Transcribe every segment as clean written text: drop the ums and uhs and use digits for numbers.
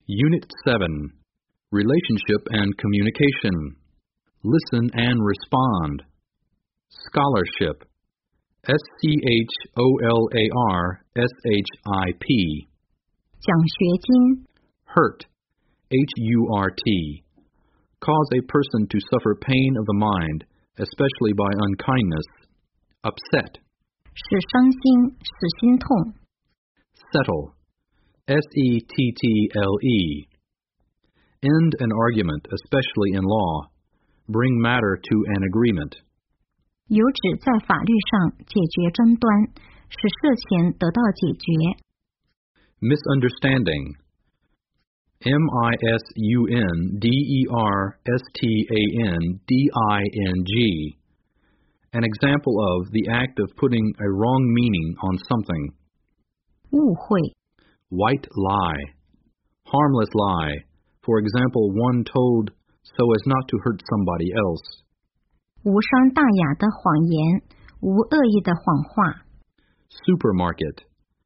Unit 7, Relationship and Communication. Listen and respond. Scholarship. SCHOLARSHIP. 奖学金 Hurt. HURT. Cause a person to suffer pain of the mind, especially by unkindness. Upset. 使伤心，使心痛。 Settle. SETTLE. End an argument, especially in law. Bring matter to an agreement. 有指在法律上解决争端，使事情得到解决。 Misunderstanding. MISUNDERSTANDING. An example of the act of putting a wrong meaning on something. 误会 White lie. Harmless lie. For example, one told so as not to hurt somebody else. 无伤大雅的谎言，无恶意的谎话。 Supermarket.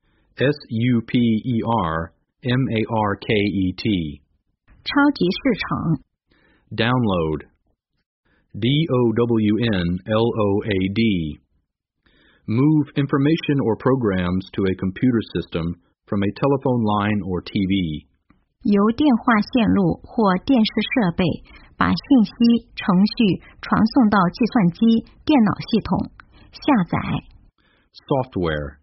SUPERMARKET. 超级市场 Download. DOWNLOAD. Move information or programs to a computer system from a telephone line or TV. 由电话线路或电视设备把信息、程序传送到计算机、电脑系统，下载。 Software.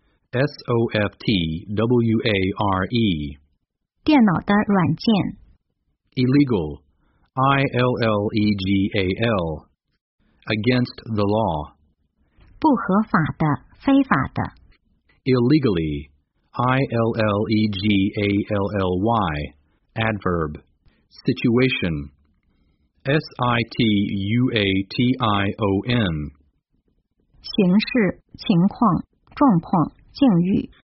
SOFTWARE. 电脑的软件。 Illegal. ILLEGAL. Against the law. 不合法的、非法的。 Illegally. ILLEGALLY. Adverb. Situation. SITUATION. 形式、情况、状况、境遇。